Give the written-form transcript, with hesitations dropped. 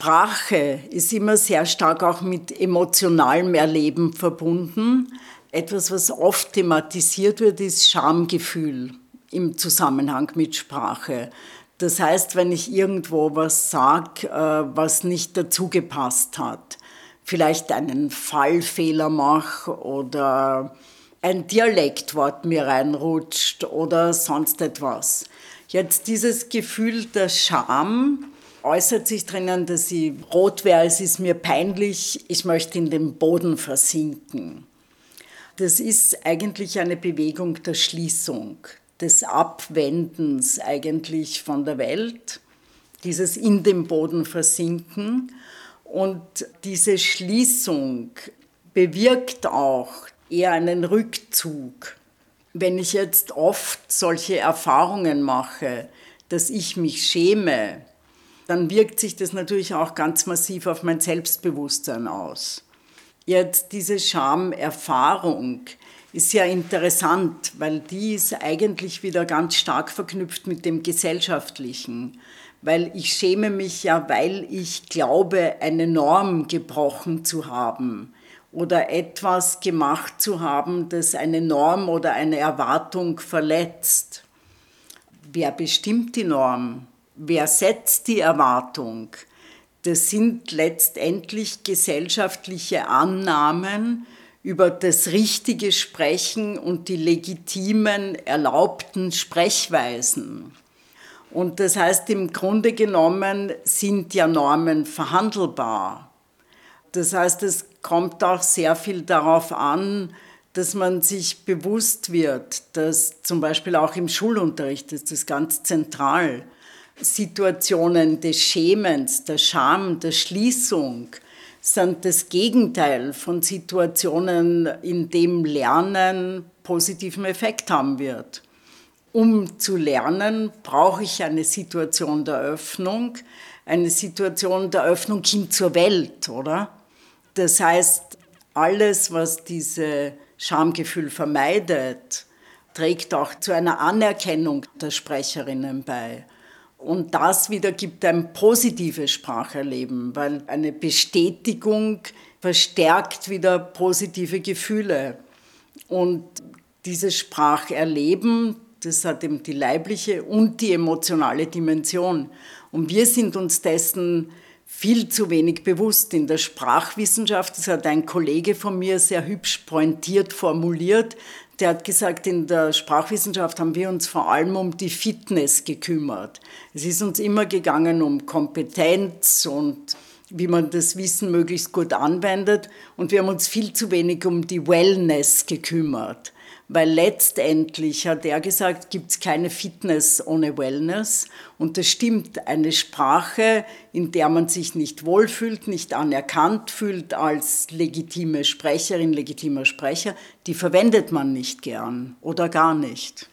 Sprache ist immer sehr stark auch mit emotionalem Erleben verbunden. Etwas, was oft thematisiert wird, ist Schamgefühl im Zusammenhang mit Sprache. Das heißt, wenn ich irgendwo was sage, was nicht dazu gepasst hat, vielleicht einen Fallfehler mache oder ein Dialektwort mir reinrutscht oder sonst etwas. Jetzt dieses Gefühl der Scham äußert sich drinnen, dass ich rot wäre, es ist mir peinlich, ich möchte in den Boden versinken. Das ist eigentlich eine Bewegung der Schließung, des Abwendens eigentlich von der Welt, dieses in den Boden versinken. Und diese Schließung bewirkt auch eher einen Rückzug. Wenn ich jetzt oft solche Erfahrungen mache, dass ich mich schäme, dann wirkt sich das natürlich auch ganz massiv auf mein Selbstbewusstsein aus. Jetzt diese Schamerfahrung ist ja interessant, weil die ist eigentlich wieder ganz stark verknüpft mit dem Gesellschaftlichen. Weil ich schäme mich ja, weil ich glaube, eine Norm gebrochen zu haben oder etwas gemacht zu haben, das eine Norm oder eine Erwartung verletzt. Wer bestimmt die Norm? Wer setzt die Erwartung? Das sind letztendlich gesellschaftliche Annahmen über das richtige Sprechen und die legitimen, erlaubten Sprechweisen. Und das heißt, im Grunde genommen sind ja Normen verhandelbar. Das heißt, es kommt auch sehr viel darauf an, dass man sich bewusst wird, dass zum Beispiel auch im Schulunterricht ist das ganz zentral, Situationen des Schämens, der Scham, der Schließung sind das Gegenteil von Situationen, in denen Lernen positiven Effekt haben wird. Um zu lernen, brauche ich eine Situation der Öffnung hin zur Welt, oder? Das heißt, alles, was dieses Schamgefühl vermeidet, trägt auch zu einer Anerkennung der Sprecherinnen bei. Und das wieder gibt ein positives Spracherleben, weil eine Bestätigung verstärkt wieder positive Gefühle. Und dieses Spracherleben, das hat eben die leibliche und die emotionale Dimension. Und wir sind uns dessen viel zu wenig bewusst. In der Sprachwissenschaft, das hat ein Kollege von mir sehr hübsch pointiert formuliert, der hat gesagt, in der Sprachwissenschaft haben wir uns vor allem um die Fitness gekümmert. Es ist uns immer gegangen um Kompetenz und wie man das Wissen möglichst gut anwendet. Und wir haben uns viel zu wenig um die Wellness gekümmert. Weil letztendlich, hat er gesagt, gibt es keine Fitness ohne Wellness. Und das stimmt, eine Sprache, in der man sich nicht wohlfühlt, nicht anerkannt fühlt als legitime Sprecherin, legitimer Sprecher, die verwendet man nicht gern oder gar nicht.